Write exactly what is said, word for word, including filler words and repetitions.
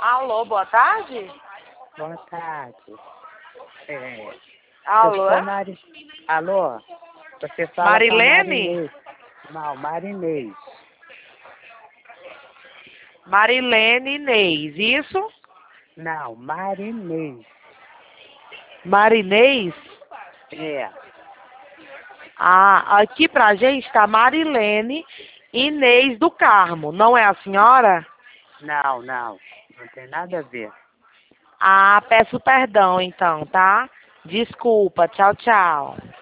Alô, boa tarde? Boa tarde. É, eu Alô? sou Mari... Alô? Você fala com a Marilene? Marinês. Não, Marinês. Marilene Inês, isso? Não, Marinês. Marinês? É. Ah, aqui pra gente tá Marilene Inês do Carmo, não é a senhora? Não, não. Não tem nada a ver. Ah, peço perdão então, tá? Desculpa, tchau, tchau.